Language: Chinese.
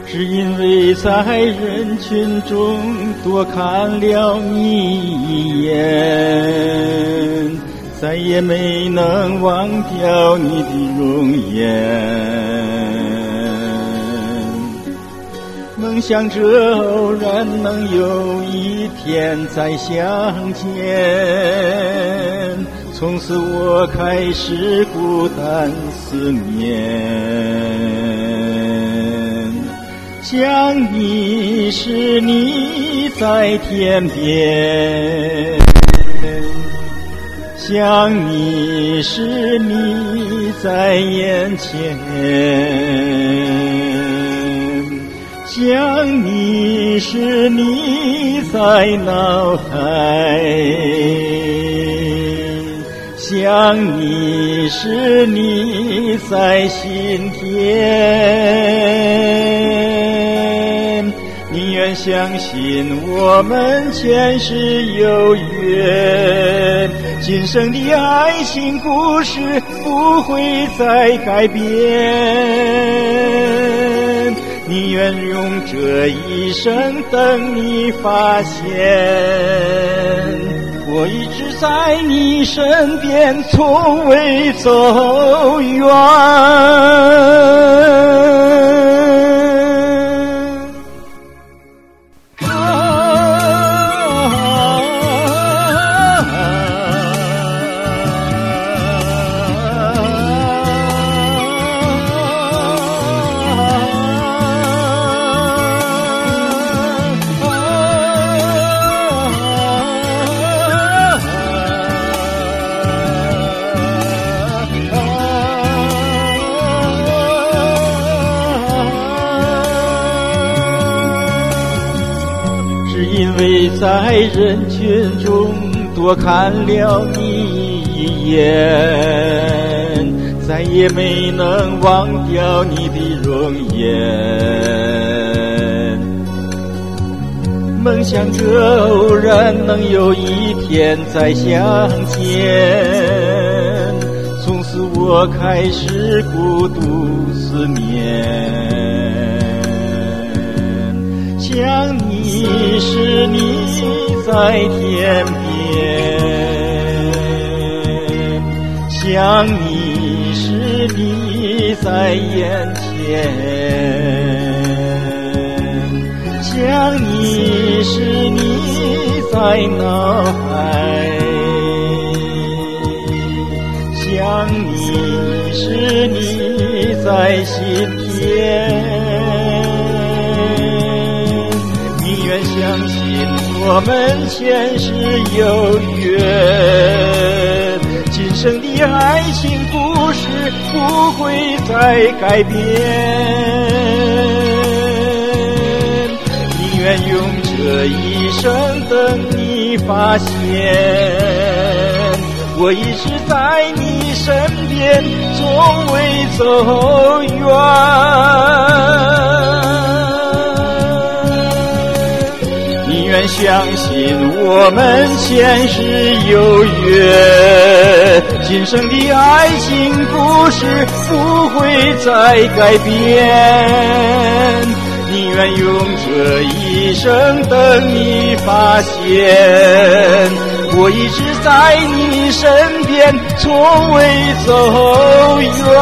是因为在人群中多看了你一眼，再也没能忘掉你的容颜。梦想着偶然能有一天再相见，从此我开始孤单思念。想你时你在天边，想你时你在眼前，想你时你在脑海，想你时你在心田。宁愿相信我们前世有缘，今生的爱情故事不会再改变。宁愿用这一生等你发现，我一直在你身边，从未走远。因为在人群中多看了你一眼，再也没能忘掉你的容颜。梦想着偶然能有一天再相见，从此我开始孤独思念。想你时你在天边，想你时你在眼前，想你时你在脑海，想你时你在心田。相信我们前世有缘，今生的爱情故事不会再改变。宁愿用这一生等你发现，我一直在你身边，从未走远。宁愿相信我们前世有缘，今生的爱情故事不会再改变。宁愿用这一生等你发现，我一直在你身边，从未走远。